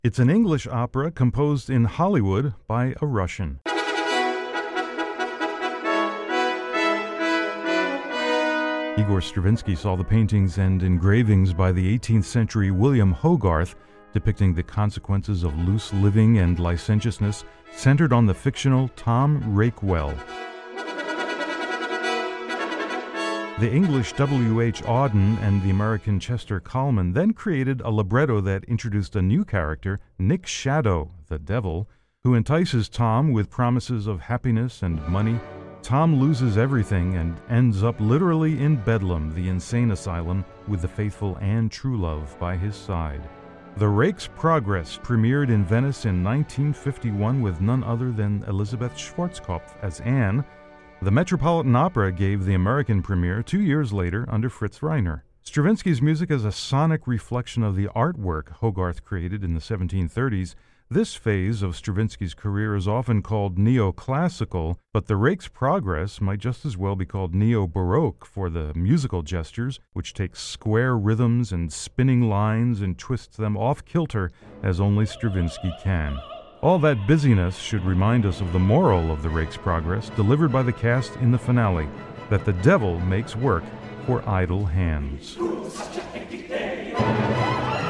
It's an English opera composed in Hollywood by a Russian. Igor Stravinsky saw the paintings and engravings by the 18th century William Hogarth, depicting the consequences of loose living and licentiousness, centered on the fictional Tom Rakewell. The English W.H. Auden and the American Chester Kallman then created a libretto that introduced a new character, Nick Shadow, the devil, who entices Tom with promises of happiness and money. Tom loses everything and ends up literally in Bedlam, the insane asylum, with the faithful Anne Trulove by his side. The Rake's Progress premiered in Venice in 1951 with none other than Elizabeth Schwarzkopf as Anne. The Metropolitan Opera gave the American premiere 2 years later under Fritz Reiner. Stravinsky's music is a sonic reflection of the artwork Hogarth created in the 1730s. This phase of Stravinsky's career is often called neoclassical, but The Rake's Progress might just as well be called neo-baroque for the musical gestures, which take square rhythms and spinning lines and twists them off-kilter as only Stravinsky can. All that busyness should remind us of the moral of The Rake's Progress, delivered by the cast in the finale, that the devil makes work for idle hands. Such a hectic day.